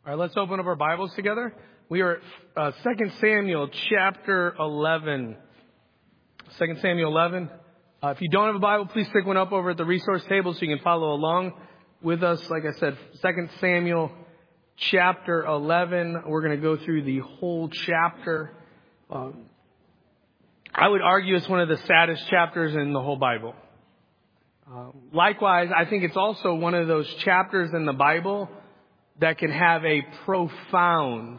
All right, let's open up our Bibles together. We are at 2 Samuel chapter 11. 2 Samuel 11. If you don't have a Bible, please pick one up over at the resource table so you can follow along with us. Like I said, 2 Samuel chapter 11. We're going to go through the whole chapter. I would argue it's one of the saddest chapters in the whole Bible. Likewise, I think it's also one of those chapters in the Bible that can have a profound,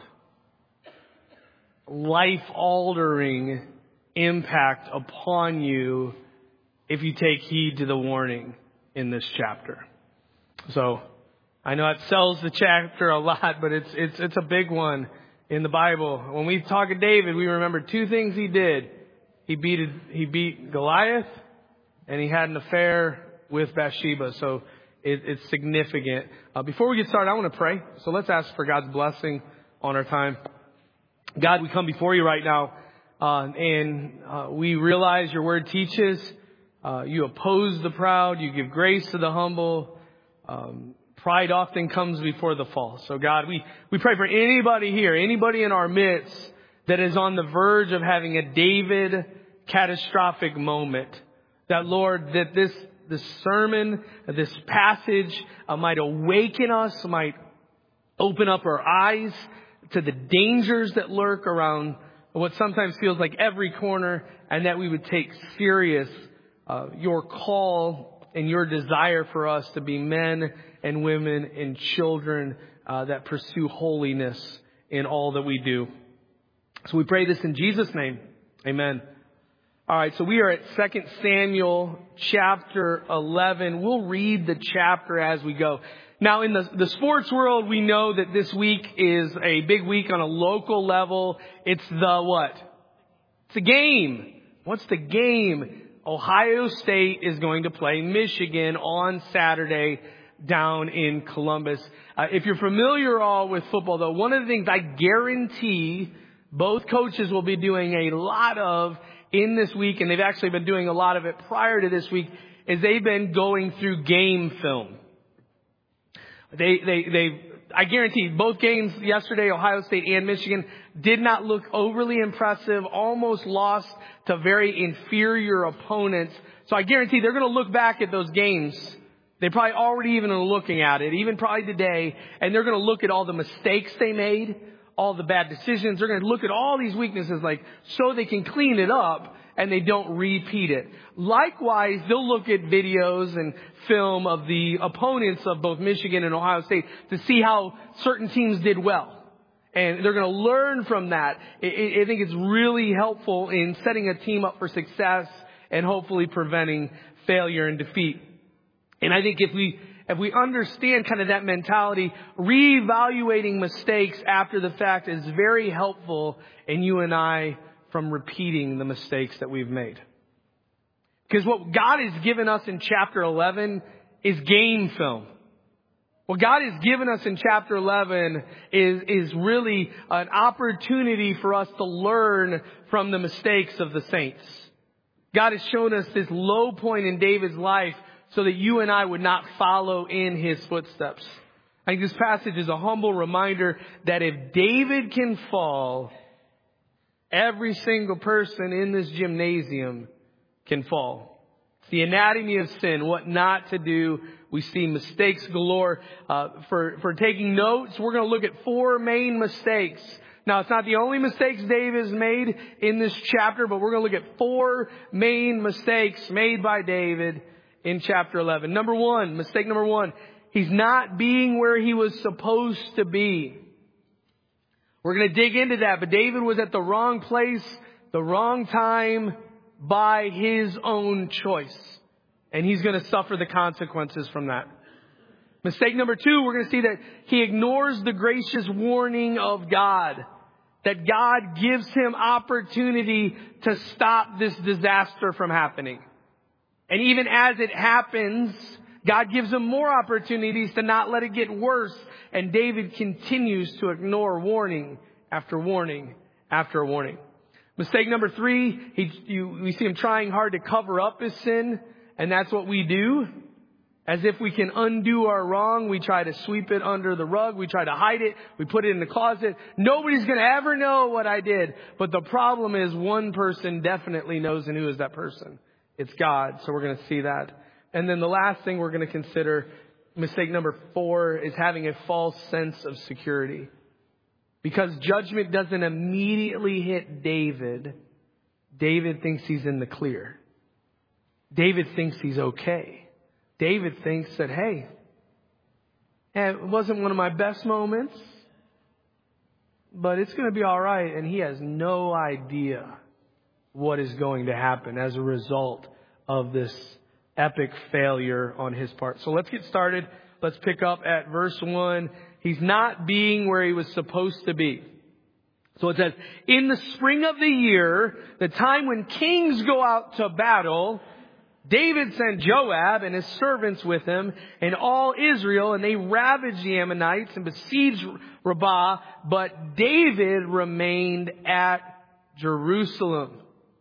life-altering impact upon you if you take heed to the warning in this chapter. So, I know it sells the chapter a lot, but it's a big one in the Bible. When we talk of David, we remember two things he did. He beat Goliath, and he had an affair with Bathsheba. So it's significant. Before we get started, I want to pray. So let's ask for God's blessing on our time. God, we come before you right now, and we realize your word teaches. You oppose the proud. You give grace to the humble. Pride often comes before the fall. So God, we pray for anybody here, anybody in our midst that is on the verge of having a David catastrophic moment. That, Lord, that this sermon, this passage might awaken us, might open up our eyes to the dangers that lurk around what sometimes feels like every corner, and that we would take serious your call and your desire for us to be men and women and children that pursue holiness in all that we do. So we pray this in Jesus' name. Amen. All right, so we are at 2 Samuel chapter 11. We'll read the chapter as we go. Now, in the sports world, we know that this week is a big week on a local level. It's the what? It's a game. What's the game? Ohio State is going to play Michigan on Saturday down in Columbus. If you're familiar all with football, though, one of the things I guarantee both coaches will be doing a lot of in this week, and they've actually been doing a lot of it prior to this week, is they've been going through game film. I guarantee both games yesterday, Ohio State and Michigan, did not look overly impressive, almost lost to very inferior opponents. So I guarantee they're going to look back at those games. They probably already even are looking at it, even probably today, and they're going to look at all the mistakes they made, all the bad decisions. They're going to look at all these weaknesses so they can clean it up and they don't repeat it. Likewise, they'll look at videos and film of the opponents of both Michigan and Ohio State to see how certain teams did well. And they're going to learn from that. I think it's really helpful in setting a team up for success and hopefully preventing failure and defeat. And I think if we understand kind of that mentality, reevaluating mistakes after the fact is very helpful in you and I from repeating the mistakes that we've made. Because what God has given us in chapter 11 is game film. What God has given us in chapter 11 is really an opportunity for us to learn from the mistakes of the saints. God has shown us this low point in David's life so that you and I would not follow in his footsteps. I think this passage is a humble reminder that if David can fall, every single person in this gymnasium can fall. It's the anatomy of sin, what not to do. We see mistakes galore. For taking notes, we're going to look at 4 main mistakes. Now, it's not the only mistakes David has made in this chapter, but we're going to look at 4 main mistakes made by David in chapter 11. Mistake number 1, he's not being where he was supposed to be. We're going to dig into that, but David was at the wrong place, the wrong time by his own choice. And he's going to suffer the consequences from that. Mistake number 2, we're going to see that he ignores the gracious warning of God. That God gives him opportunity to stop this disaster from happening. And even as it happens, God gives him more opportunities to not let it get worse. And David continues to ignore warning after warning after warning. Mistake number 3, we see him trying hard to cover up his sin. And that's what we do. As if we can undo our wrong, we try to sweep it under the rug. We try to hide it. We put it in the closet. Nobody's going to ever know what I did. But the problem is one person definitely knows, and who is that person? It's God. So we're going to see that. And then the last thing we're going to consider, mistake number 4, is having a false sense of security. Because judgment doesn't immediately hit David, David thinks he's in the clear. David thinks he's okay. David thinks that, hey, it wasn't one of my best moments, but it's going to be all right. And he has no idea what is going to happen as a result of this epic failure on his part. So let's get started. Let's pick up at verse 1. He's not being where he was supposed to be. So it says, in the spring of the year, the time when kings go out to battle, David sent Joab and his servants with him and all Israel, and they ravaged the Ammonites and besieged Rabbah, but David remained at Jerusalem.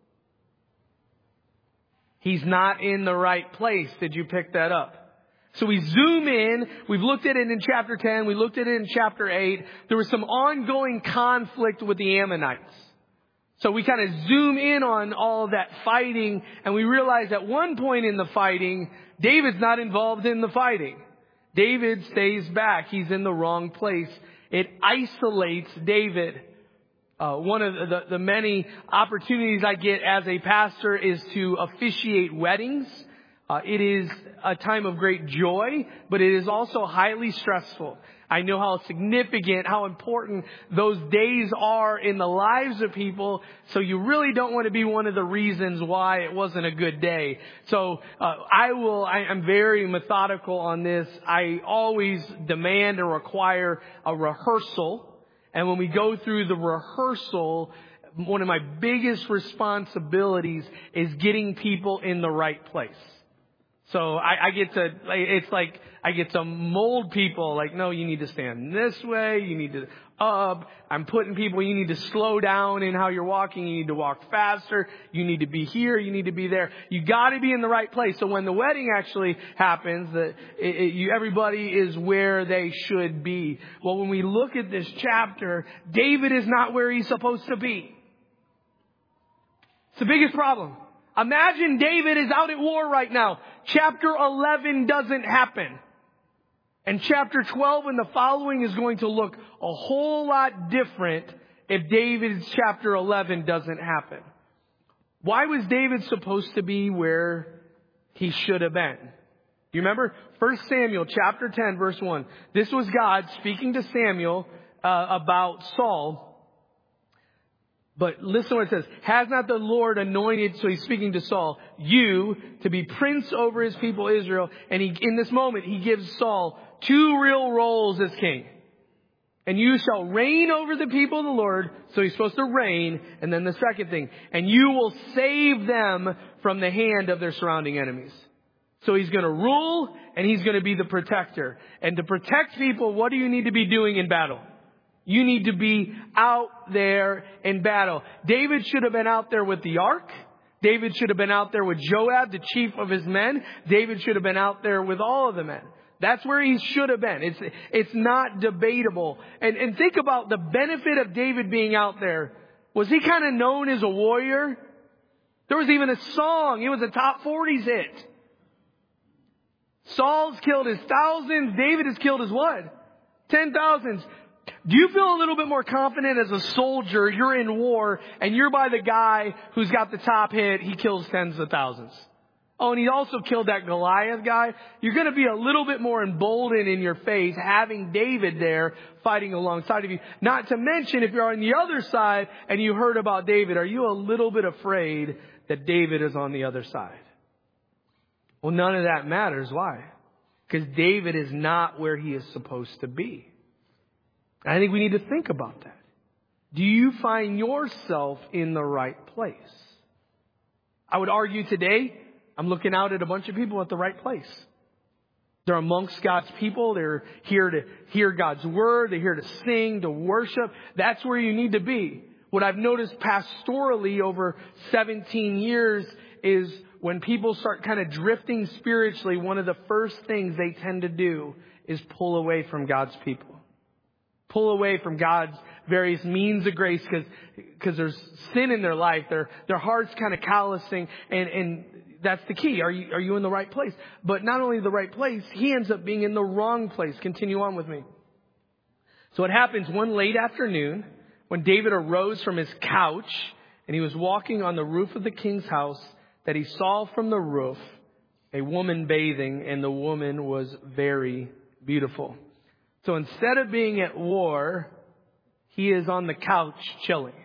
He's not in the right place. Did you pick that up? So we zoom in. We've looked at it in chapter 10. We looked at it in chapter 8. There was some ongoing conflict with the Ammonites. So we kind of zoom in on all of that fighting, and we realize at one point in the fighting, David's not involved in the fighting. David stays back. He's in the wrong place. It isolates David. One of the many opportunities I get as a pastor is to officiate weddings. It is a time of great joy, but it is also highly stressful. I know how significant, how important those days are in the lives of people. So you really don't want to be one of the reasons why it wasn't a good day. So I'm very methodical on this. I always demand or require a rehearsal. And when we go through the rehearsal, one of my biggest responsibilities is getting people in the right place. So I get to mold people like, no, you need to stand this way. You need to up. I'm putting people, you need to slow down in how you're walking. You need to walk faster. You need to be here. You need to be there. You got to be in the right place. So when the wedding actually happens, everybody is where they should be. Well, when we look at this chapter, David is not where he's supposed to be. It's the biggest problem. Imagine David is out at war right now. Chapter 11 doesn't happen. And chapter 12 and the following is going to look a whole lot different if David's chapter 11 doesn't happen. Why was David supposed to be where he should have been? Do you remember? 1 Samuel chapter 10 verse 1. This was God speaking to Samuel about Saul. But listen to what it says. Has not the Lord anointed, so he's speaking to Saul, you to be prince over his people Israel. And in this moment, he gives Saul 2 real roles as king. And you shall reign over the people of the Lord. So he's supposed to reign. And then the second thing, and you will save them from the hand of their surrounding enemies. So he's going to rule and he's going to be the protector. And to protect people, what do you need to be doing in battle? You need to be out there in battle. David should have been out there with the ark. David should have been out there with Joab, the chief of his men. David should have been out there with all of the men. That's where he should have been. It's not debatable. And think about the benefit of David being out there. Was he kind of known as a warrior? There was even a song. It was a top 40s hit. Saul's killed his thousands. David has killed his what? 10,000s. Do you feel a little bit more confident as a soldier? You're in war and you're by the guy who's got the top hit. He kills tens of thousands. Oh, and he also killed that Goliath guy. You're going to be a little bit more emboldened in your faith having David there fighting alongside of you. Not to mention if you're on the other side and you heard about David, are you a little bit afraid that David is on the other side? Well, none of that matters. Why? Because David is not where he is supposed to be. I think we need to think about that. Do you find yourself in the right place? I would argue today, I'm looking out at a bunch of people at the right place. They're amongst God's people. They're here to hear God's word. They're here to sing, to worship. That's where you need to be. What I've noticed pastorally over 17 years is when people start kind of drifting spiritually, one of the first things they tend to do is pull away from God's people. Pull away from God's various means of grace because there's sin in their life. Their heart's kind of callousing, and that's the key. Are you in the right place? But not only the right place, he ends up being in the wrong place. Continue on with me. So it happens one late afternoon when David arose from his couch and he was walking on the roof of the king's house, that he saw from the roof a woman bathing, and the woman was very beautiful. So instead of being at war, he is on the couch chilling.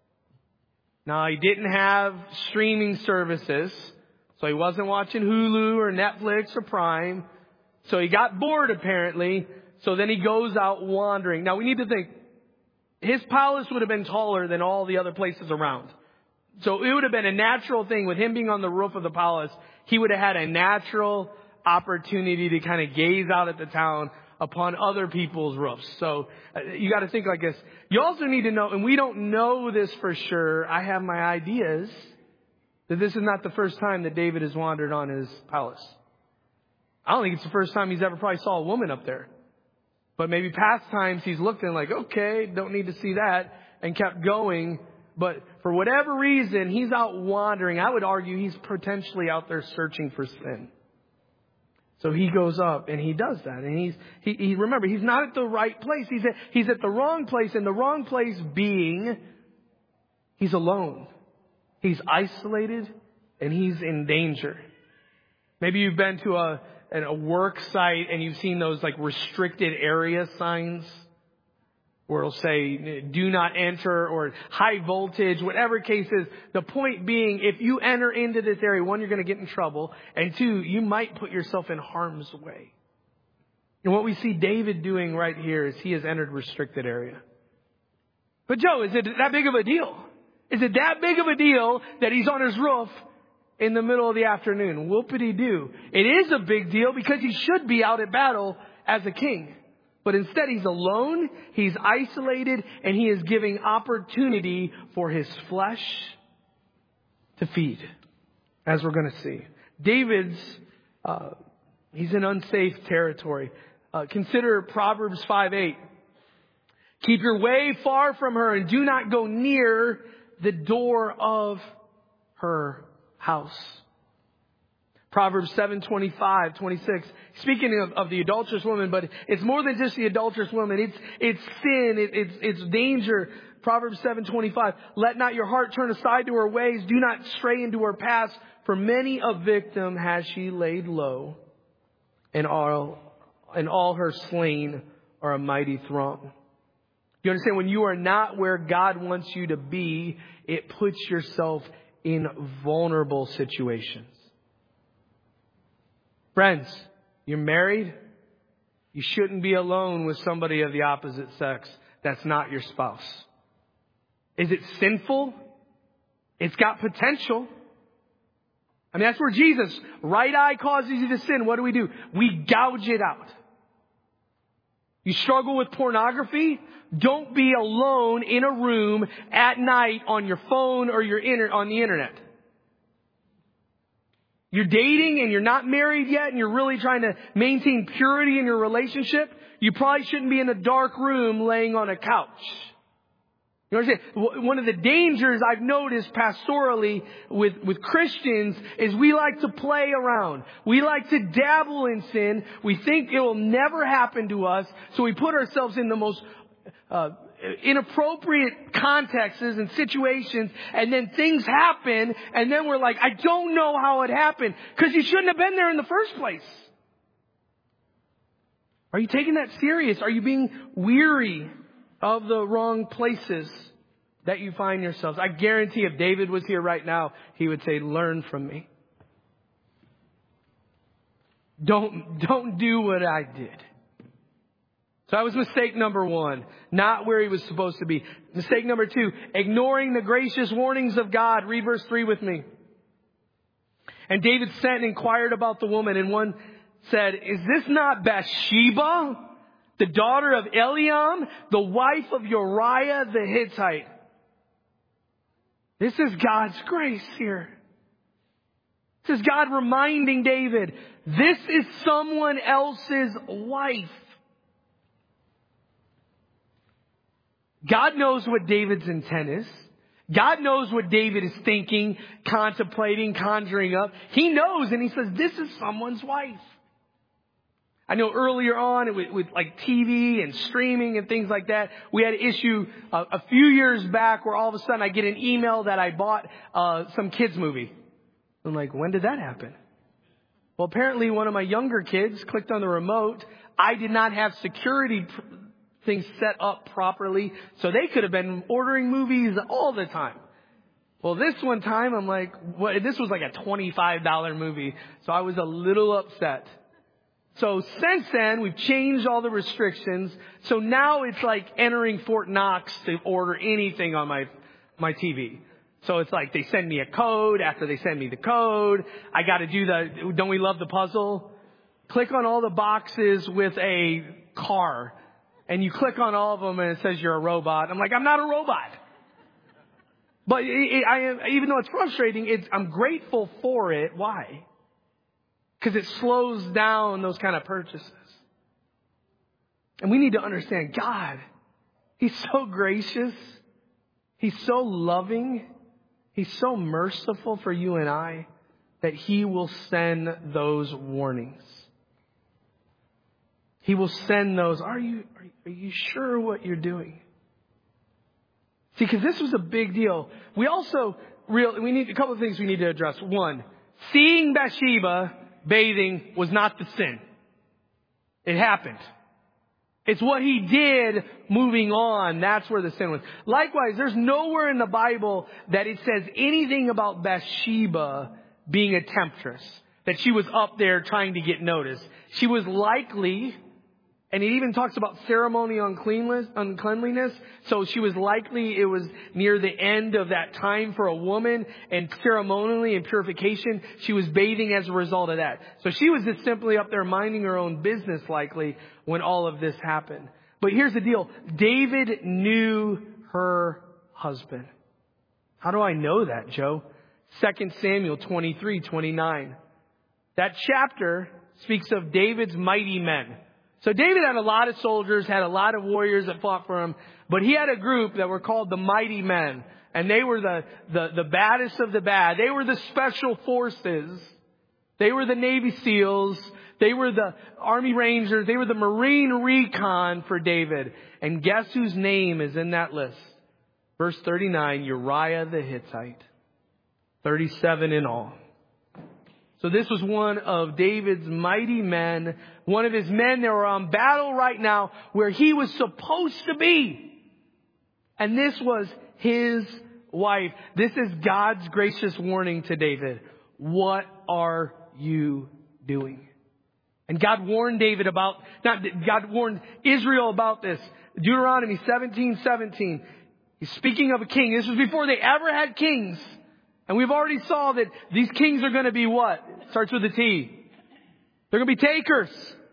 Now, he didn't have streaming services, so he wasn't watching Hulu or Netflix or Prime. So he got bored apparently. So then he goes out wandering. Now we need to think, his palace would have been taller than all the other places around. So it would have been a natural thing with him being on the roof of the palace. He would have had a natural opportunity to kind of gaze out at the town upon other people's roofs. So you got to think like this. You also need to know, and we don't know this for sure, I have my ideas, that this is not the first time that David has wandered on his palace. I don't think it's the first time he's ever probably saw a woman up there. But maybe past times he's looked and like, okay, don't need to see that, and kept going. But for whatever reason, he's out wandering. I would argue he's potentially out there searching for sin. So he goes up and he does that. And remember, he's not at the right place. He's at the wrong place. And the wrong place being, he's alone. He's isolated and he's in danger. Maybe you've been to a work site and you've seen those like restricted area signs where it'll say do not enter or high voltage, whatever case is. The point being, if you enter into this area, one, you're going to get in trouble, and two, you might put yourself in harm's way. And what we see David doing right here is he has entered restricted area. But Joe, is it that big of a deal? Is it that big of a deal that he's on his roof in the middle of the afternoon? Whoopity-doo. It is a big deal because he should be out at battle as a king. But instead he's alone, he's isolated, and he is giving opportunity for his flesh to feed, as we're going to see. David's, he's in unsafe territory. Consider Proverbs 5:8. Keep your way far from her and do not go near the door of her house. Proverbs 7:25, 26. Speaking of the adulterous woman, but it's more than just the adulterous woman. It's sin. It's danger. Proverbs 7:25. Let not your heart turn aside to her ways. Do not stray into her paths. For many a victim has she laid low, and all her slain are a mighty throng. You understand, when you are not where God wants you to be, it puts yourself in vulnerable situations. Friends, you're married. You shouldn't be alone with somebody of the opposite sex that's not your spouse. Is it sinful? It's got potential. I mean, that's where Jesus, right eye causes you to sin. What do? We gouge it out. You struggle with pornography? Don't be alone in a room at night on your phone or on the internet. You're dating and you're not married yet and you're really trying to maintain purity in your relationship. You probably shouldn't be in a dark room laying on a couch. You understand? One of the dangers I've noticed pastorally with Christians is we like to play around. We like to dabble in sin. We think it will never happen to us. So we put ourselves in the most inappropriate contexts and situations, and then things happen, and then we're like, I don't know how it happened, because you shouldn't have been there in the first place. Are you taking that serious? Are you being weary of the wrong places that you find yourselves? I guarantee if David was here right now, he would say, learn from me. Don't do what I did. So that was mistake number one, not where he was supposed to be. Mistake number two, ignoring the gracious warnings of God. Read verse 3 with me. And David sent and inquired about the woman, and one said, is this not Bathsheba, the daughter of Eliam, the wife of Uriah the Hittite? This is God's grace here. This is God reminding David, this is someone else's wife. God knows what David's intent is. God knows what David is thinking, contemplating, conjuring up. He knows, and he says, this is someone's wife. I know earlier on with like TV and streaming and things like that, we had an issue a few years back where all of a sudden I get an email that I bought some kids movie. I'm like, when did that happen? Well, apparently one of my younger kids clicked on the remote. I did not have security things set up properly, so they could have been ordering movies all the time. Well, this one time, I'm like, what? This was like a $25 movie, so I was a little upset. So since then, we've changed all the restrictions, so now it's like entering Fort Knox to order anything on my TV. So it's like they send me a code. After they send me the code, I got to do don't we love the puzzle? Click on all the boxes with a car. And you click on all of them and it says you're a robot. I'm like, I'm not a robot. But even though it's frustrating, I'm grateful for it. Why? Because it slows down those kind of purchases. And we need to understand God. He's so gracious. He's so loving. He's so merciful for you and I that He will send those warnings. He will send those. Are you sure what you're doing? See, because this was a big deal. We also we need a couple of things we need to address. One, seeing Bathsheba bathing was not the sin. It happened. It's what he did moving on. That's where the sin was. Likewise, there's nowhere in the Bible that it says anything about Bathsheba being a temptress, that she was up there trying to get noticed. She was likely, and it even talks about ceremonial uncleanliness. So she was likely, it was near the end of that time for a woman, and ceremonially in purification, she was bathing as a result of that. So she was just simply up there minding her own business likely when all of this happened. But here's the deal. David knew her husband. How do I know that, Joe? 2 Samuel 23:29. That chapter speaks of David's mighty men. So David had a lot of soldiers, had a lot of warriors that fought for him, but he had a group that were called the mighty men. And they were the baddest of the bad. They were the special forces. They were the Navy SEALs. They were the Army Rangers. They were the Marine Recon for David. And guess whose name is in that list? Verse 39, Uriah the Hittite. 37 in all. So this was one of David's mighty men, one of his men that were on battle right now where he was supposed to be. And this was his wife. This is God's gracious warning to David. What are you doing? And God warned God warned Israel about this. Deuteronomy 17:17. He's speaking of a king. This was before they ever had kings. And we've already saw that these kings are going to be what? It starts with a T. They're going to be takers.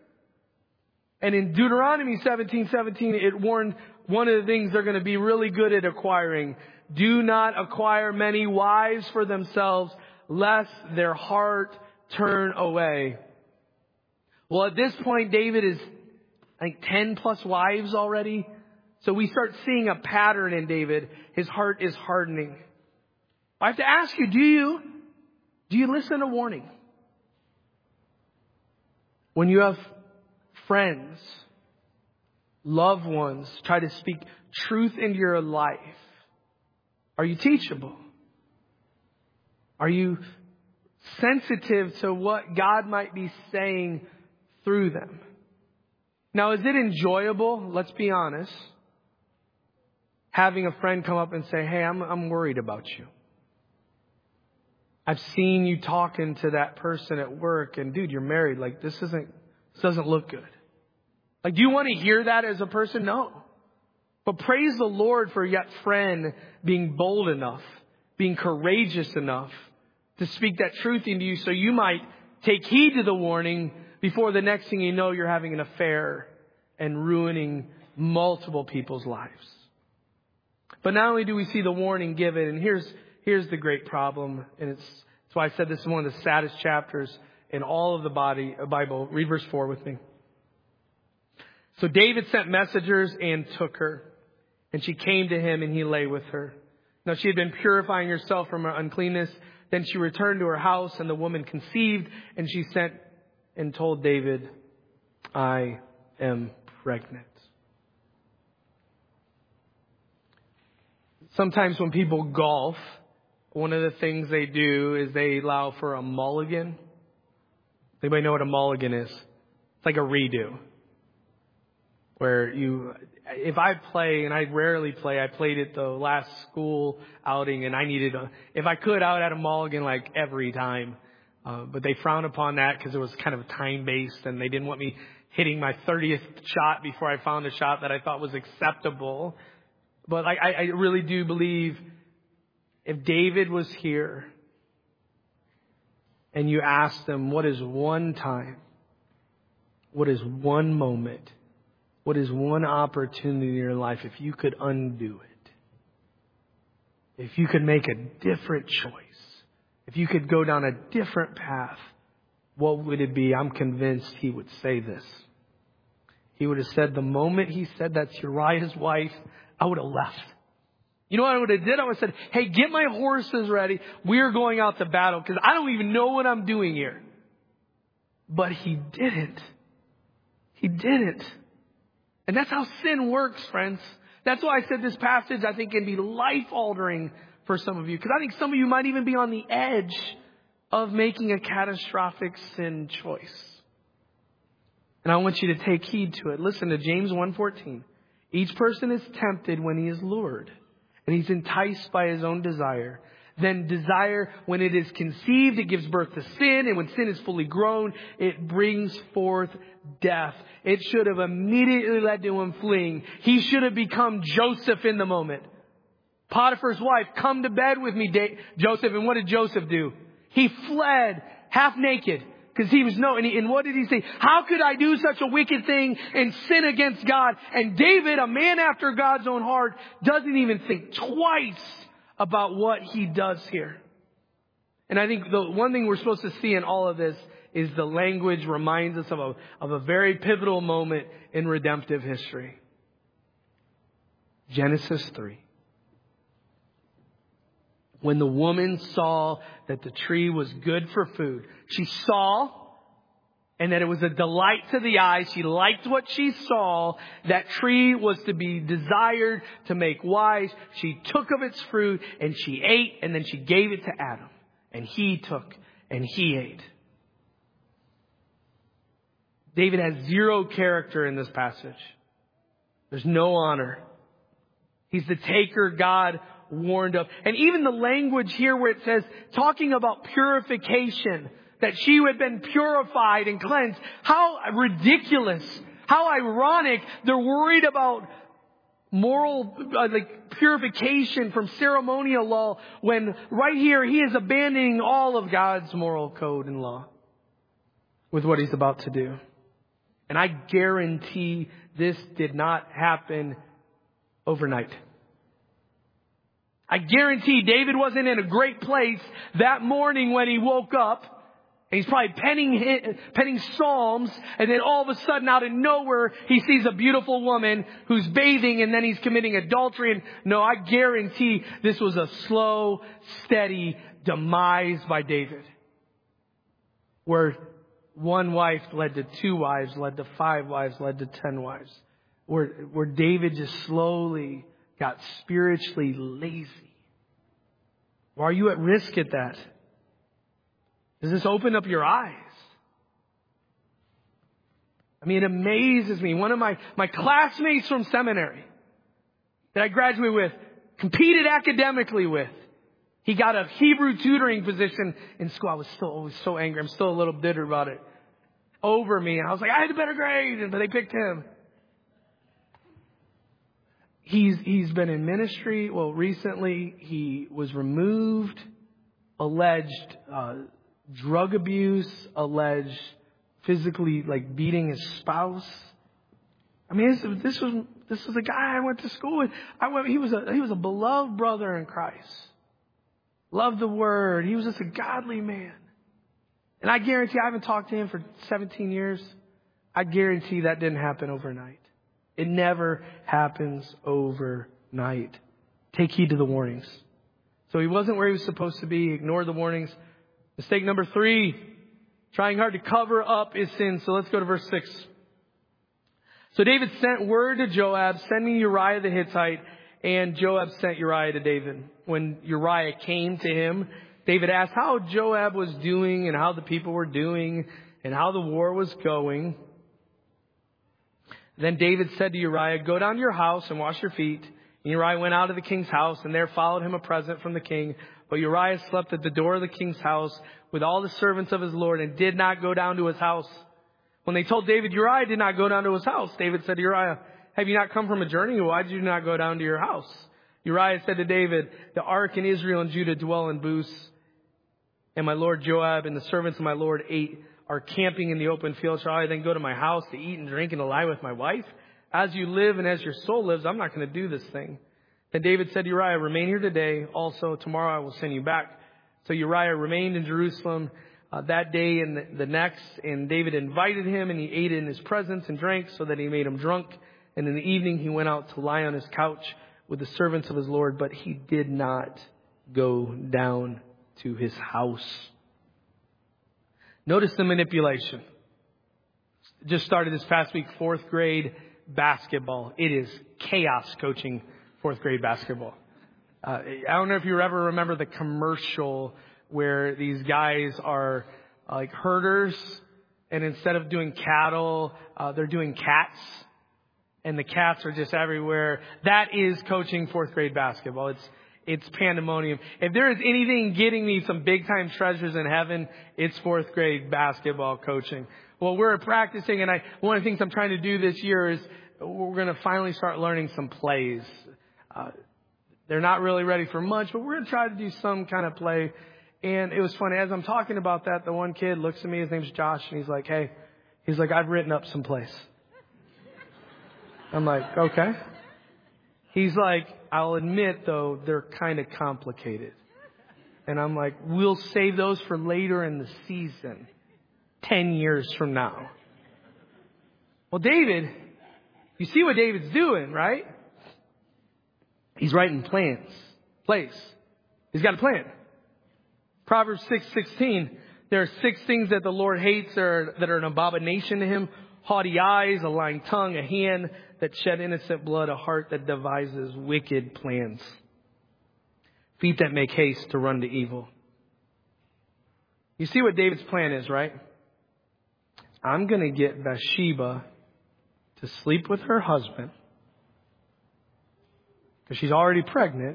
And in Deuteronomy 17:17, it warned one of the things they're going to be really good at acquiring. Do not acquire many wives for themselves, lest their heart turn away. Well, at this point, David is, I think, 10 plus wives already. So we start seeing a pattern in David. His heart is hardening. I have to ask you, do you listen to warning? When you have friends, loved ones try to speak truth into your life, are you teachable? Are you sensitive to what God might be saying through them? Now, is it enjoyable? Let's be honest. Having a friend come up and say, hey, I'm worried about you. I've seen you talking to that person at work, and dude, you're married. Like, this doesn't look good. Like, do you want to hear that as a person? No. But praise the Lord for that friend being bold enough, being courageous enough to speak that truth into you so you might take heed to the warning before the next thing you know, you're having an affair and ruining multiple people's lives. But not only do we see the warning given, and here's the great problem, and it's That's why I said this is one of the saddest chapters in all of the Bible. Read verse 4 with me. So David sent messengers and took her, and she came to him, and he lay with her. Now she had been purifying herself from her uncleanness. Then she returned to her house, and the woman conceived, and she sent and told David, I am pregnant. Sometimes when people golf, one of the things they do is they allow for a mulligan. Anybody know what a mulligan is? It's like a redo. Where if I play, and I rarely play, I played at the last school outing, and if I could, I would add a mulligan like every time. But they frowned upon that because it was kind of time-based, and they didn't want me hitting my 30th shot before I found a shot that I thought was acceptable. But I really do believe if David was here and you asked him, what is one time? What is one moment? What is one opportunity in your life if you could undo it? If you could make a different choice? If you could go down a different path? What would it be? I'm convinced he would say this. He would have said, the moment he said that's Uriah's wife, I would have left. You know what I would have did? I would have said, hey, get my horses ready. We're going out to battle because I don't even know what I'm doing here. But he didn't. He didn't. And that's how sin works, friends. That's why I said this passage, I think, can be life-altering for some of you. Because I think some of you might even be on the edge of making a catastrophic sin choice. And I want you to take heed to it. Listen to James 1:14. Each person is tempted when he is lured, and he's enticed by his own desire. Then desire, when it is conceived, it gives birth to sin. And when sin is fully grown, it brings forth death. It should have immediately led to him fleeing. He should have become Joseph in the moment. Potiphar's wife, come to bed with me, Joseph. And what did Joseph do? He fled half naked. Because he was and what did he say? How could I do such a wicked thing and sin against God? And David, a man after God's own heart, doesn't even think twice about what he does here. And I think the one thing we're supposed to see in all of this is the language reminds us of a very pivotal moment in redemptive history. Genesis 3. When the woman saw that the tree was good for food, she saw, and that it was a delight to the eyes. She liked what she saw. That tree was to be desired to make wise. She took of its fruit and she ate, and then she gave it to Adam. And he took and he ate. David has zero character in this passage. There's no honor. He's the taker God warned of. And even the language here where it says, talking about purification, that she had been purified and cleansed. How ridiculous. How ironic. They're worried about moral purification from ceremonial law when right here he is abandoning all of God's moral code and law with what he's about to do. And I guarantee this did not happen overnight. I guarantee David wasn't in a great place that morning when he woke up. And he's probably penning psalms. And then all of a sudden, out of nowhere, he sees a beautiful woman who's bathing, and then he's committing adultery. And no, I guarantee this was a slow, steady demise by David. Where one wife led to 2 wives, led to 5 wives, led to 10 wives. Where David just slowly got spiritually lazy. Why are you at risk at that? Does this open up your eyes? I mean, it amazes me. One of my classmates from seminary that I graduated with, competed academically with, he got a Hebrew tutoring position in school. I was so angry. I'm still a little bitter about it. Over me. And I was like, I had a better grade, but they picked him. He's been in ministry. Well, recently he was removed, alleged drug abuse, alleged physically beating his spouse. I mean, this was a guy I went to school with. He was a beloved brother in Christ. loved the word. He was just a godly man. And I guarantee, I haven't talked to him for 17 years. I guarantee that didn't happen overnight. It never happens overnight. Take heed to the warnings. So he wasn't where he was supposed to be. Ignored the warnings. Mistake number 3, trying hard to cover up his sin. So let's go to verse 6. So David sent word to Joab, sending Uriah the Hittite, and Joab sent Uriah to David. When Uriah came to him, David asked how Joab was doing and how the people were doing and how the war was going. Then David said to Uriah, go down to your house and wash your feet. And Uriah went out of the king's house, and there followed him a present from the king. But Uriah slept at the door of the king's house with all the servants of his lord and did not go down to his house. When they told David, Uriah did not go down to his house, David said to Uriah, have you not come from a journey? Why did you not go down to your house? Uriah said to David, the ark and Israel and Judah dwell in booths, and my lord Joab and the servants of my lord are camping in the open field. Shall I then go to my house to eat and drink and to lie with my wife? As you live and as your soul lives, I'm not going to do this thing. Then David said to Uriah, remain here today. Also, tomorrow I will send you back. So Uriah remained in Jerusalem that day and the next. And David invited him, and he ate in his presence and drank so that he made him drunk. And in the evening he went out to lie on his couch with the servants of his Lord, but he did not go down to his house. Notice the manipulation. Just started this past week, 4th grade basketball. It is chaos coaching 4th grade basketball. I don't know if you ever remember the commercial where these guys are like herders, and instead of doing cattle, they're doing cats, and the cats are just everywhere. That is coaching 4th grade basketball. It's pandemonium. If there is anything getting me some big time treasures in heaven, it's 4th grade basketball coaching. Well, we're practicing, and one of the things I'm trying to do this year is we're going to finally start learning some plays. They're not really ready for much, but we're going to try to do some kind of play. And it was funny. As I'm talking about that, the one kid looks at me. His name's Josh, and he's like, I've written up some plays. I'm like, okay. He's like, I'll admit, though, they're kind of complicated. And I'm like, we'll save those for later in the season, 10 years from now. Well, David, you see what David's doing, right? He's writing plays. He's got a plan. Proverbs 6:16, there are 6 things that the Lord hates that are an abomination to him. Haughty eyes, a lying tongue, a hand that shed innocent blood, a heart that devises wicked plans, feet that make haste to run to evil. You see what David's plan is, right? I'm going to get Bathsheba to sleep with her husband because she's already pregnant.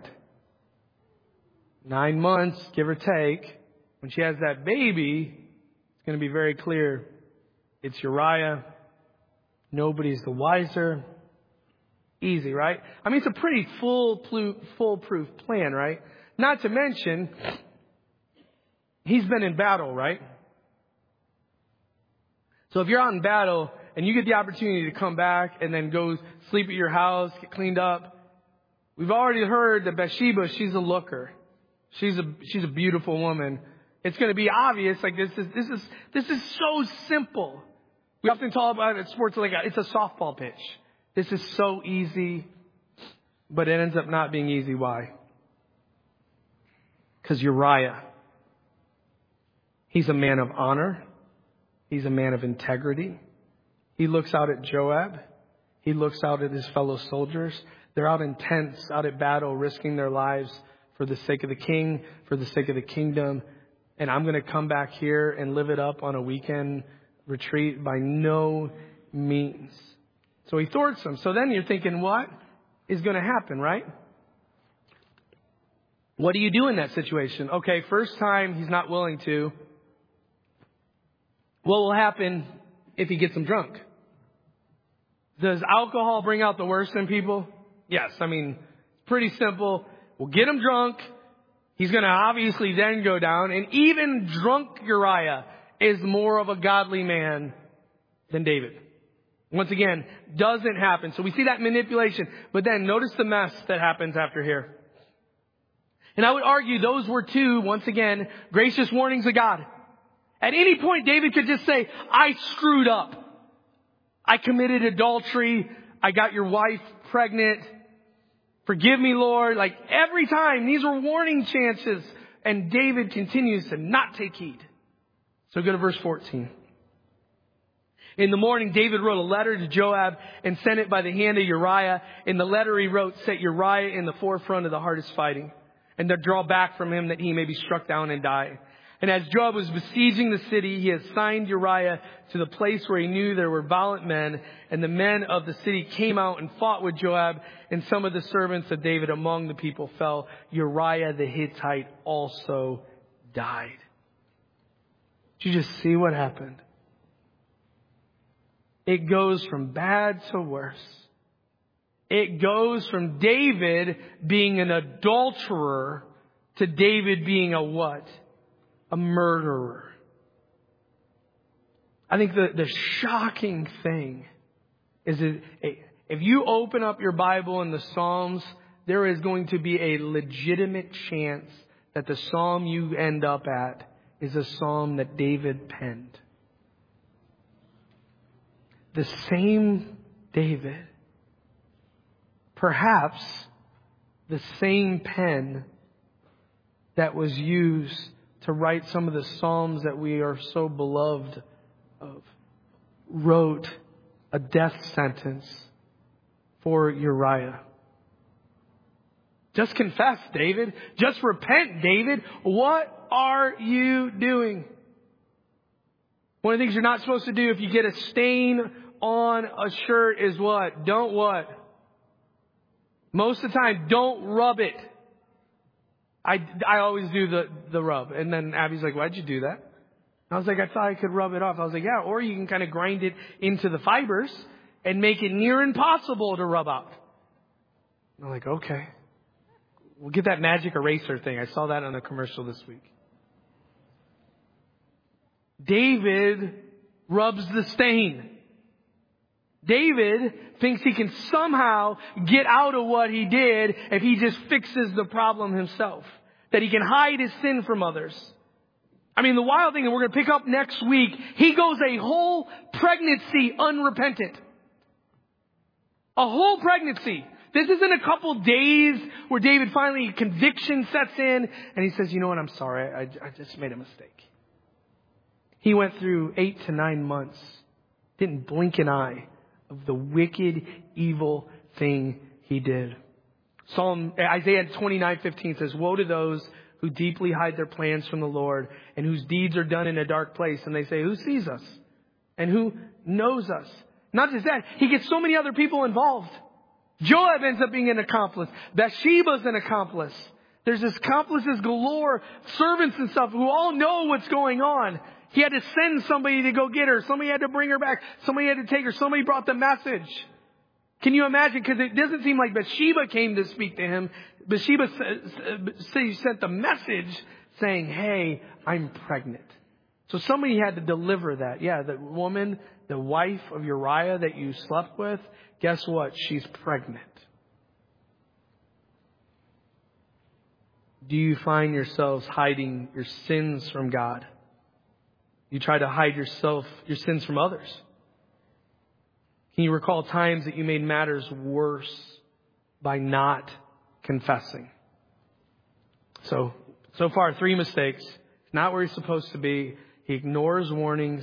9 months, give or take. When she has that baby, it's going to be very clear. It's Uriah. Nobody's the wiser. Easy, right? I mean, it's a pretty foolproof plan, right? Not to mention, he's been in battle, right? So if you're out in battle and you get the opportunity to come back and then go sleep at your house, get cleaned up, we've already heard that Bathsheba, she's a looker. She's a beautiful woman. It's going to be obvious. Like this is so simple. We often talk about it in sports like it's a softball pitch. This is so easy, but it ends up not being easy. Why? Because Uriah, he's a man of honor. He's a man of integrity. He looks out at Joab. He looks out at his fellow soldiers. They're out in tents, out at battle, risking their lives for the sake of the king, for the sake of the kingdom. And I'm going to come back here and live it up on a weekend retreat? By no means. So he thwarts them. So then you're thinking, what is going to happen, right? What do you do in that situation? Okay, first time he's not willing to. What will happen if he gets them drunk? Does alcohol bring out the worst in people? Yes. I mean, pretty simple. We'll get him drunk. He's going to obviously then go down. And even drunk Uriah is more of a godly man than David. Once again, doesn't happen. So we see that manipulation. But then notice the mess that happens after here. And I would argue those were two, once again, gracious warnings of God. At any point, David could just say, I screwed up. I committed adultery. I got your wife pregnant. Forgive me, Lord. Like every time, these were warning chances. And David continues to not take heed. So go to verse 14. In the morning, David wrote a letter to Joab and sent it by the hand of Uriah. In the letter he wrote, set Uriah in the forefront of the hardest fighting, and to draw back from him that he may be struck down and die. And as Joab was besieging the city, he assigned Uriah to the place where he knew there were valiant men. And the men of the city came out and fought with Joab, and some of the servants of David among the people fell. Uriah the Hittite also died. Did you just see what happened? It goes from bad to worse. It goes from David being an adulterer to David being a what? A murderer. I think the shocking thing is that if you open up your Bible in the Psalms, there is going to be a legitimate chance that the psalm you end up at is a psalm that David penned. The same David, perhaps the same pen that was used to write some of the Psalms that we are so beloved of, wrote a death sentence for Uriah. Just confess, David. Just repent, David. What are you doing? One of the things you're not supposed to do if you get a stain on a shirt is what? Don't what? Most of the time, don't rub it. I always do the rub. And then Abby's like, why'd you do that? And I was like, I thought I could rub it off. I was like, yeah, or you can kind of grind it into the fibers and make it near impossible to rub out. And I'm like, okay. We'll get that magic eraser thing. I saw that on a commercial this week. David rubs the stain. David thinks he can somehow get out of what he did if he just fixes the problem himself. That he can hide his sin from others. I mean, the wild thing that we're going to pick up next week, he goes a whole pregnancy unrepentant. A whole pregnancy. This isn't a couple days where David finally, conviction sets in and he says, you know what, I'm sorry, I just made a mistake. He went through 8 to 9 months, didn't blink an eye of the wicked, evil thing he did. Isaiah 29:15 says, woe to those who deeply hide their plans from the Lord and whose deeds are done in a dark place. And they say, who sees us? And who knows us? Not just that, he gets so many other people involved. Joab ends up being an accomplice. Bathsheba's an accomplice. There's accomplices galore, servants and stuff who all know what's going on. He had to send somebody to go get her. Somebody had to bring her back. Somebody had to take her. Somebody brought the message. Can you imagine? Because it doesn't seem like Bathsheba came to speak to him. Bathsheba sent the message saying, hey, I'm pregnant. So somebody had to deliver that. Yeah, the woman, the wife of Uriah that you slept with, guess what? She's pregnant. Do you find yourselves hiding your sins from God? You try to hide your sins from others. Can you recall times that you made matters worse by not confessing? So far, 3 mistakes. Not where he's supposed to be. He ignores warnings.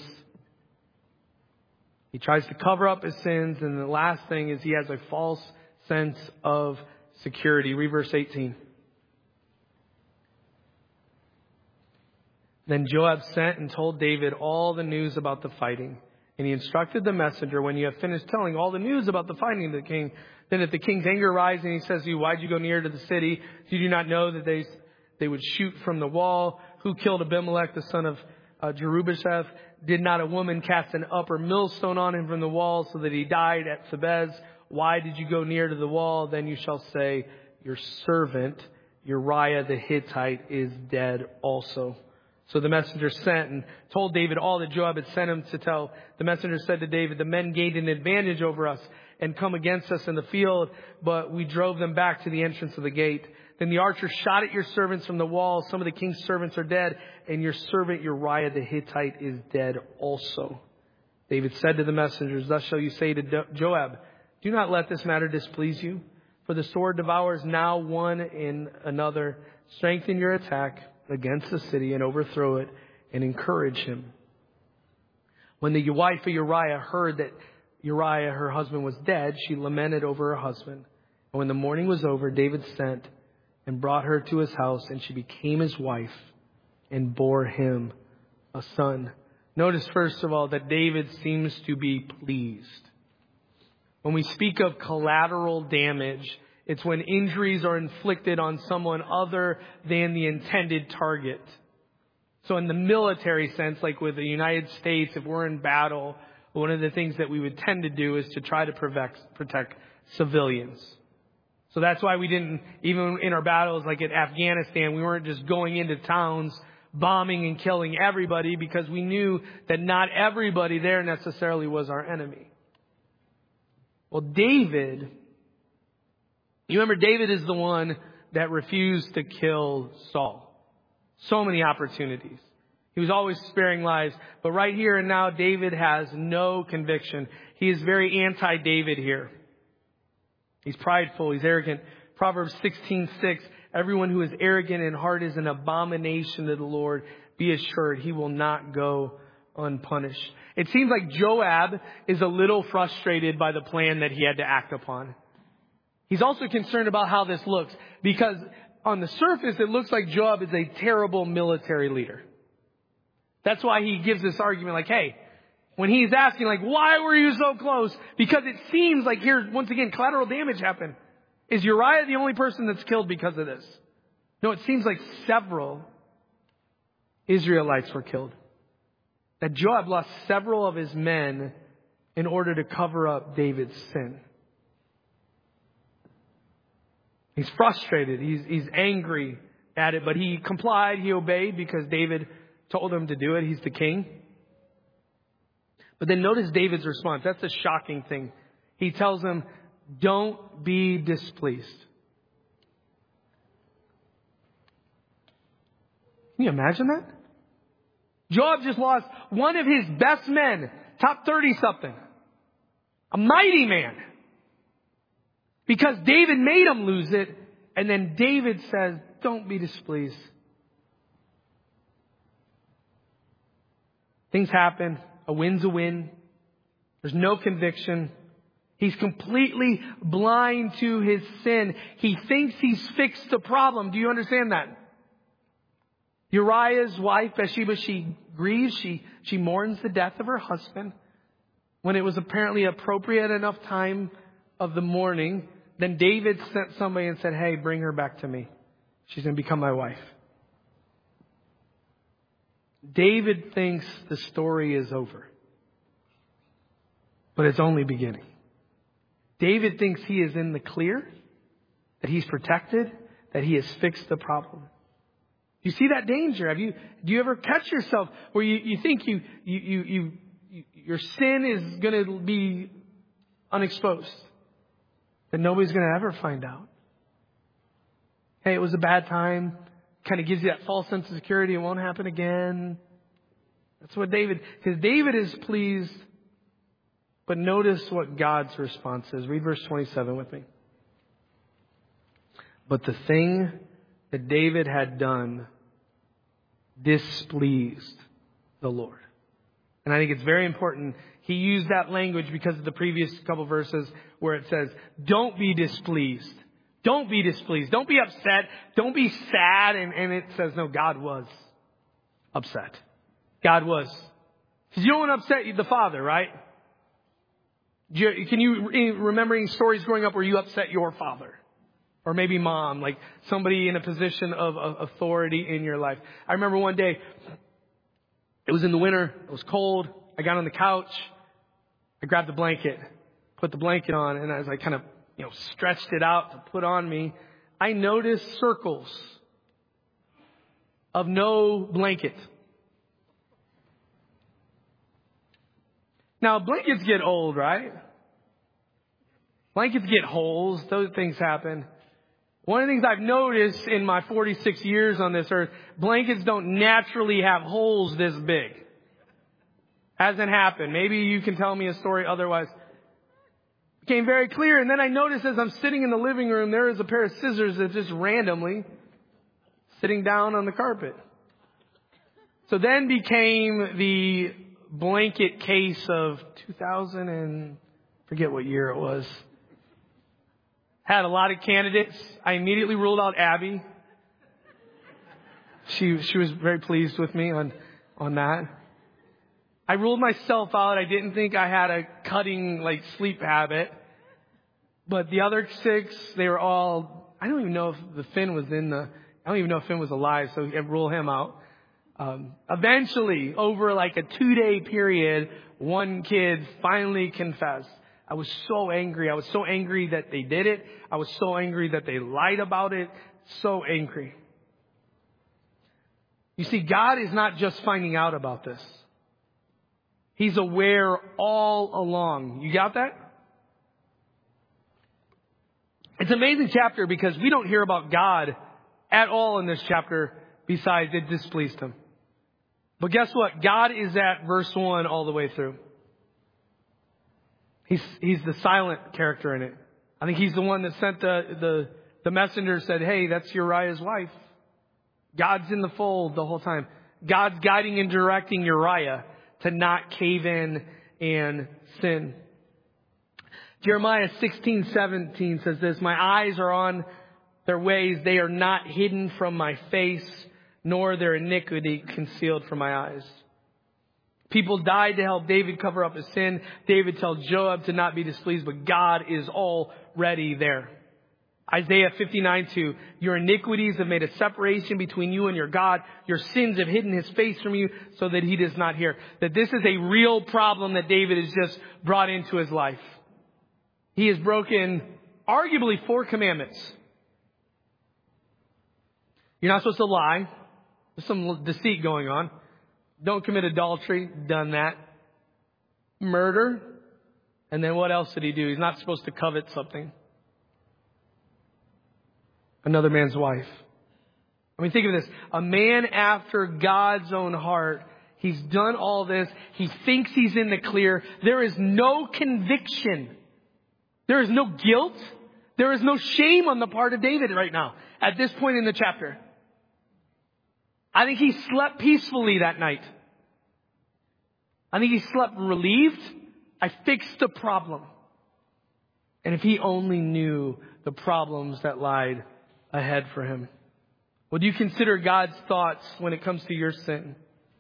He tries to cover up his sins. And the last thing is he has a false sense of security. Read verse 18. Then Joab sent and told David all the news about the fighting. And he instructed the messenger, when you have finished telling all the news about the fighting to the king, then if the king's anger arises and he says to you, why'd you go near to the city? Did you not know that they would shoot from the wall? Who killed Abimelech, the son of Jerubbaal? Did not a woman cast an upper millstone on him from the wall so that he died at Thebez? Why did you go near to the wall? Then you shall say, your servant Uriah the Hittite is dead also. So the messenger sent and told David all that Joab had sent him to tell. The messenger said to David, the men gained an advantage over us and come against us in the field, but we drove them back to the entrance of the gate. Then the archer shot at your servants from the wall. Some of the king's servants are dead, and your servant Uriah the Hittite is dead also. David said to the messengers, thus shall you say to Joab, do not let this matter displease you, for the sword devours now one and another. Strengthen your attack against the city and overthrow it, and encourage him. When the wife of Uriah heard that Uriah, her husband, was dead, she lamented over her husband. And when the mourning was over, David sent and brought her to his house, and she became his wife and bore him a son. Notice, first of all, that David seems to be pleased. When we speak of collateral damage, it's when injuries are inflicted on someone other than the intended target. So in the military sense, like with the United States, if we're in battle, one of the things that we would tend to do is to try to protect civilians. So that's why we didn't, even in our battles like at Afghanistan, we weren't just going into towns bombing and killing everybody, because we knew that not everybody there necessarily was our enemy. Well, David, you remember David is the one that refused to kill Saul. So many opportunities. He was always sparing lives. But right here and now, David has no conviction. He is very anti-David here. He's prideful. He's arrogant. Proverbs 16:6. Everyone who is arrogant in heart is an abomination to the Lord. Be assured he will not go unpunished. It seems like Joab is a little frustrated by the plan that he had to act upon. He's also concerned about how this looks, because on the surface, it looks like Joab is a terrible military leader. That's why he gives this argument like, hey, when he's asking, like, why were you so close? Because it seems like here, once again, collateral damage happened. Is Uriah the only person that's killed because of this? No, it seems like several Israelites were killed. That Joab lost several of his men in order to cover up David's sin. He's frustrated. He's angry at it, but he complied. He obeyed because David told him to do it. He's the king. But then notice David's response. That's a shocking thing. He tells him, don't be displeased. Can you imagine that? Joab just lost one of his best men, top 30-something. A mighty man. Because David made him lose it. And then David says, don't be displeased. Things happen. A win's a win. There's no conviction. He's completely blind to his sin. He thinks he's fixed the problem. Do you understand that? Uriah's wife, Bathsheba, she grieves. She mourns the death of her husband. When it was apparently appropriate enough time of the mourning, then David sent somebody and said, hey, bring her back to me. She's going to become my wife. David thinks the story is over. But it's only beginning. David thinks he is in the clear, that he's protected, that he has fixed the problem. You see that danger? Do you ever catch yourself where you think your sin is going to be unexposed, that nobody's going to ever find out? Hey, it was a bad time. Kind of gives you that false sense of security. It won't happen again. That's what because David is pleased. But notice what God's response is. Read verse 27 with me. But the thing that David had done displeased the Lord. And I think it's very important. He used that language because of the previous couple verses where it says, don't be displeased. Don't be displeased. Don't be upset. Don't be sad. And it says, no, God was upset. God was. Because you don't want to upset the Father, right? Can you remember any stories growing up where you upset your father? Or maybe mom, like somebody in a position of authority in your life. I remember one day, it was in the winter, it was cold, I got on the couch, I grabbed the blanket, put the blanket on, and as I kind of, stretched it out to put on me, I noticed circles of no blanket. Now, blankets get old, right? Blankets get holes. Those things happen. One of the things I've noticed in my 46 years on this earth, blankets don't naturally have holes this big. Hasn't happened. Maybe you can tell me a story otherwise. It became very clear. And then I noticed as I'm sitting in the living room, there is a pair of scissors that's just randomly sitting down on the carpet. So then became the blanket case of 2000 and forget what year it was. Had a lot of candidates. I immediately ruled out Abby. She was very pleased with me on that. I ruled myself out. I didn't think I had a cutting sleep habit. But the other 6, they were all, I don't even know if Finn was I don't even know if Finn was alive, so I ruled him out. Eventually, over a 2-day period, one kid finally confessed. I was so angry. I was so angry that they did it. I was so angry that they lied about it. So angry. You see, God is not just finding out about this. He's aware all along. You got that? It's an amazing chapter because we don't hear about God at all in this chapter besides it displeased him. But guess what? God is at verse 1 all the way through. He's the silent character in it. I think he's the one that sent the messenger, said, hey, that's Uriah's wife. God's in the fold the whole time. God's guiding and directing Uriah to not cave in and sin. Jeremiah 16:17 says this, my eyes are on their ways. They are not hidden from my face, nor their iniquity concealed from my eyes. People died to help David cover up his sin. David tells Joab to not be displeased, but God is already there. Isaiah 59:2, your iniquities have made a separation between you and your God. Your sins have hidden his face from you so that he does not hear. That this is a real problem that David has just brought into his life. He has broken arguably 4 commandments. You're not supposed to lie. There's some deceit going on. Don't commit adultery. Done that. Murder. And then what else did he do? He's not supposed to covet something. Another man's wife. I mean, think of this. A man after God's own heart. He's done all this. He thinks he's in the clear. There is no conviction. There is no guilt. There is no shame on the part of David right now at this point in the chapter. I think he slept peacefully that night. I think he slept relieved. I fixed the problem. And if he only knew the problems that lied ahead for him. Would you consider God's thoughts when it comes to your sin?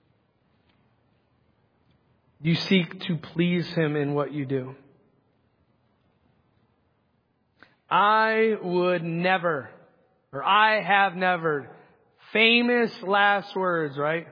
Do you seek to please him in what you do? I would never, or I have never, famous last words, right?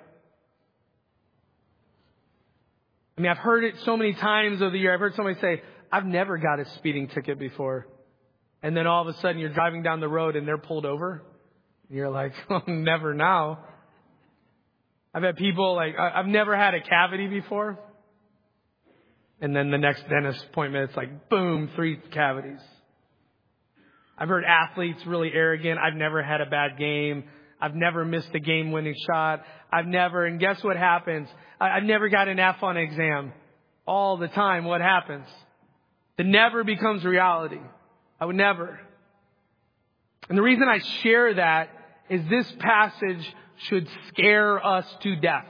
I mean, I've heard it so many times over the year. I've heard somebody say, I've never got a speeding ticket before. And then all of a sudden you're driving down the road and they're pulled over. And you're like, oh, never now. I've had people I've never had a cavity before. And then the next dentist appointment, it's like, boom, 3 cavities. I've heard athletes really arrogant. I've never had a bad game. I've never missed a game-winning shot. And guess what happens? I've never got an F on an exam. All the time, what happens? It never becomes reality. I would never. And the reason I share that is this passage should scare us to death.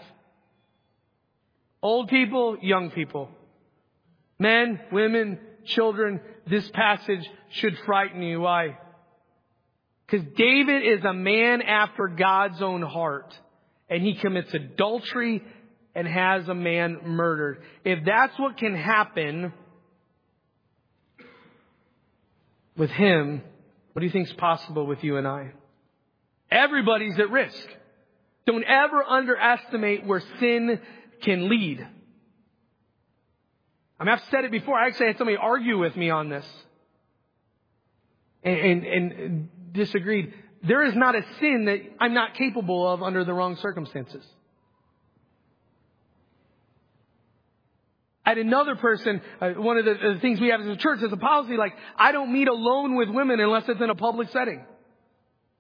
Old people, young people. Men, women, children, this passage should frighten you. Why? Because David is a man after God's own heart. And he commits adultery and has a man murdered. If that's what can happen with him, what do you think is possible with you and I? Everybody's at risk. Don't ever underestimate where sin can lead. I mean, I've said it before. I actually had somebody argue with me on this. And disagreed. There is not a sin that I'm not capable of under the wrong circumstances. I had another person, one of the things we have as a church is a policy I don't meet alone with women unless it's in a public setting.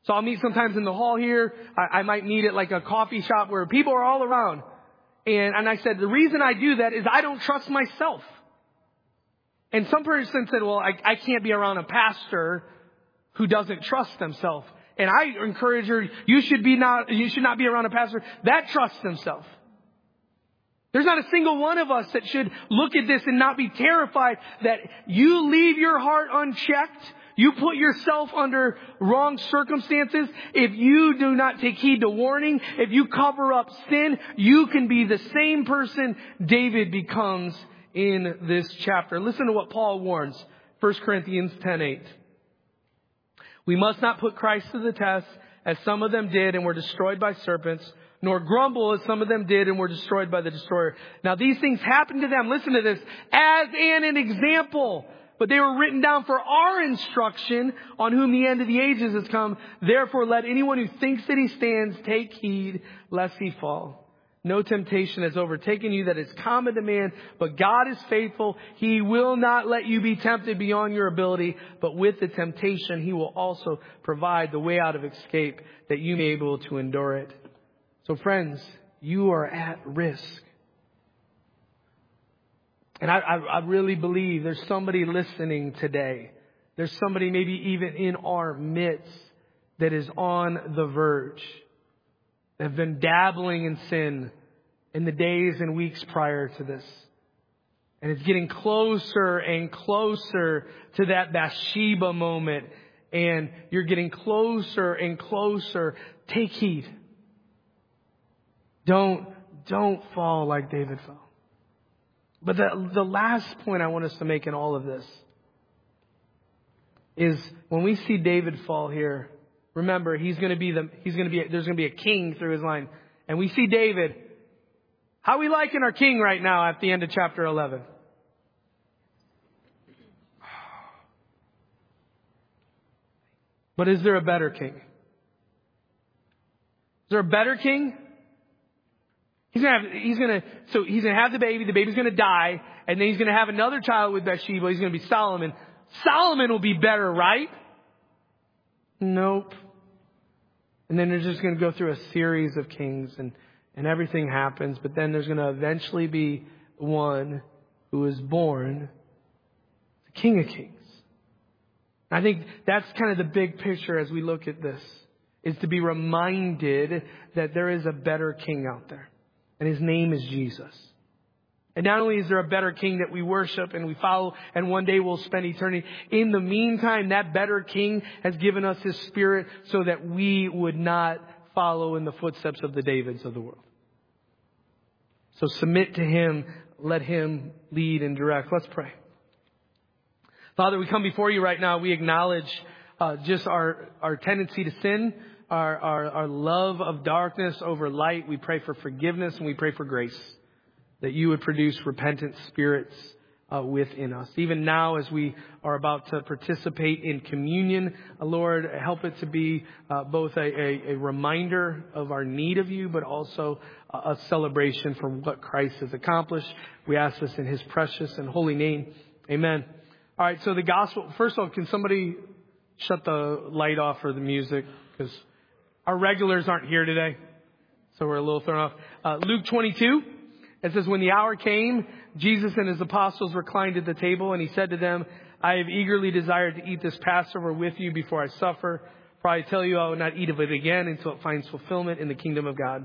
So I'll meet sometimes in the hall here. I might meet at like a coffee shop where people are all around. And I said, the reason I do that is I don't trust myself. And some person said, well, I can't be around a pastor who doesn't trust themselves. And I encourage her, you should not be around a pastor that trusts himself. There's not a single one of us that should look at this and not be terrified that you leave your heart unchecked. You put yourself under wrong circumstances. If you do not take heed to warning, if you cover up sin, you can be the same person David becomes in this chapter. Listen to what Paul warns. 1 Corinthians 10:8. We must not put Christ to the test, as some of them did and were destroyed by serpents, nor grumble as some of them did and were destroyed by the destroyer. Now these things happened to them, listen to this, as an example. But they were written down for our instruction, on whom the end of the ages has come. Therefore let anyone who thinks that he stands take heed lest he fall. No temptation has overtaken you that is common to man, but God is faithful. He will not let you be tempted beyond your ability, but with the temptation He will also provide the way out of escape that you may be able to endure it. So friends, you are at risk. And I really believe there's somebody listening today. There's somebody maybe even in our midst that is on the verge. Have been dabbling in sin in the days and weeks prior to this. And it's getting closer and closer to that Bathsheba moment. And you're getting closer and closer. Take heed. Don't fall like David fell. But the last point I want us to make in all of this is when we see David fall here, remember, there's going to be a king through his line. And we see David. How are we liking our king right now at the end of chapter 11? But is there a better king? Is there a better king? He's gonna have the baby. The baby's gonna die, and then he's gonna have another child with Bathsheba. He's gonna be Solomon. Solomon will be better, right? Nope. And then they're just going to go through a series of kings and everything happens. But then there's going to eventually be one who is born, the King of Kings. I think that's kind of the big picture as we look at this, is to be reminded that there is a better king out there. And His name is Jesus. And not only is there a better king that we worship and we follow and one day we'll spend eternity, in the meantime, that better king has given us His Spirit so that we would not follow in the footsteps of the Davids of the world. So submit to Him. Let Him lead and direct. Let's pray. Father, we come before You right now. We acknowledge just our tendency to sin, our love of darkness over light. We pray for forgiveness and we pray for grace, that You would produce repentant spirits within us. Even now, as we are about to participate in communion, Lord, help it to be both a reminder of our need of You, but also a celebration for what Christ has accomplished. We ask this in His precious and holy name. Amen. All right, so the gospel. First of all, can somebody shut the light off for the music? Because our regulars aren't here today, so we're a little thrown off. Luke 22. It says, when the hour came, Jesus and His apostles reclined at the table, and He said to them, I have eagerly desired to eat this Passover with you before I suffer. For I tell you, I will not eat of it again until it finds fulfillment in the kingdom of God.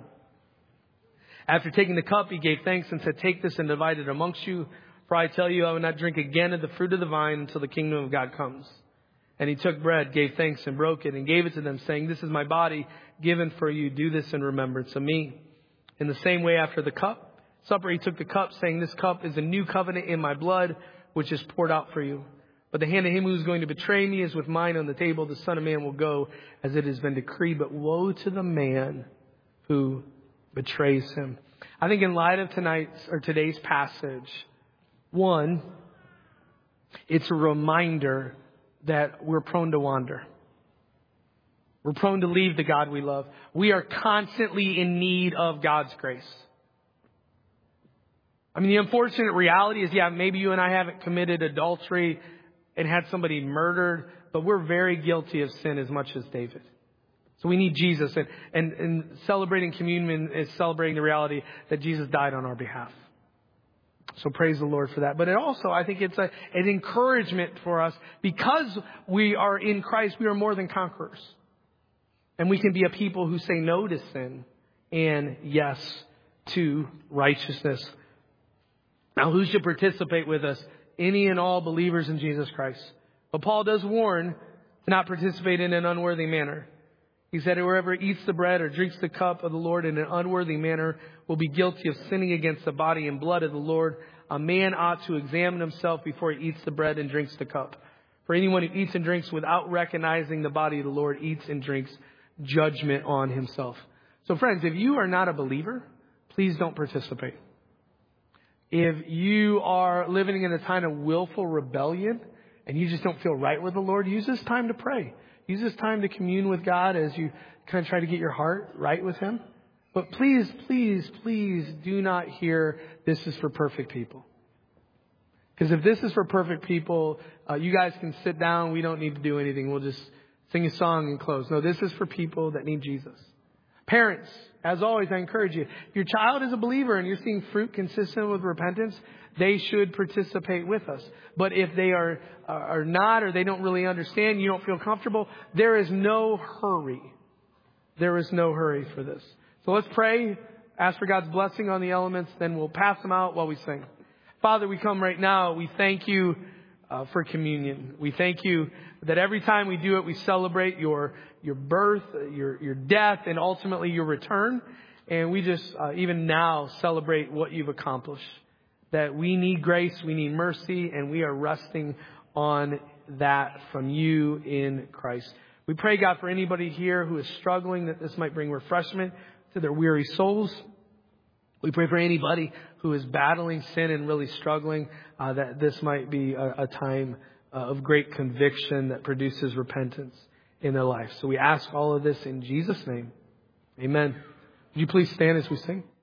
After taking the cup, He gave thanks and said, take this and divide it amongst you. For I tell you, I will not drink again of the fruit of the vine until the kingdom of God comes. And He took bread, gave thanks, and broke it, and gave it to them, saying, this is my body given for you. Do this in remembrance of me. In the same way, after the supper, He took the cup, saying, this cup is a new covenant in my blood, which is poured out for you. But the hand of him who is going to betray me is with mine on the table. The Son of Man will go as it has been decreed. But woe to the man who betrays Him. I think in light of today's passage, one, it's a reminder that we're prone to wander. We're prone to leave the God we love. We are constantly in need of God's grace. I mean, the unfortunate reality is, maybe you and I haven't committed adultery and had somebody murdered, but we're very guilty of sin as much as David. So we need Jesus. And celebrating communion is celebrating the reality that Jesus died on our behalf. So praise the Lord for that. But it also, I think it's an encouragement for us. Because we are in Christ, we are more than conquerors. And we can be a people who say no to sin and yes to righteousness. Now, who should participate with us? Any and all believers in Jesus Christ. But Paul does warn to not participate in an unworthy manner. He said, whoever eats the bread or drinks the cup of the Lord in an unworthy manner will be guilty of sinning against the body and blood of the Lord. A man ought to examine himself before he eats the bread and drinks the cup. For anyone who eats and drinks without recognizing the body of the Lord eats and drinks judgment on himself. So friends, if you are not a believer, please don't participate. If you are living in a time of willful rebellion and you just don't feel right with the Lord, use this time to pray. Use this time to commune with God as you kind of try to get your heart right with Him. But please, please, please do not hear this is for perfect people. Because if this is for perfect people, you guys can sit down. We don't need to do anything. We'll just sing a song and close. No, this is for people that need Jesus. Parents, as always, I encourage you. If your child is a believer and you're seeing fruit consistent with repentance, they should participate with us. But if they are not, or they don't really understand, you don't feel comfortable, there is no hurry. There is no hurry for this. So let's pray, ask for God's blessing on the elements, then we'll pass them out while we sing. Father, we come right now. We thank you for communion. We thank you that every time we do it, we celebrate your birth, your death, and ultimately your return. And we just, even now, celebrate what you've accomplished. That we need grace, we need mercy, and we are resting on that from you in Christ. We pray, God, for anybody here who is struggling, that this might bring refreshment to their weary souls. We pray for anybody who is battling sin and really struggling, that this might be a time of great conviction that produces repentance in their life. So we ask all of this in Jesus' name. Amen. Would you please stand as we sing?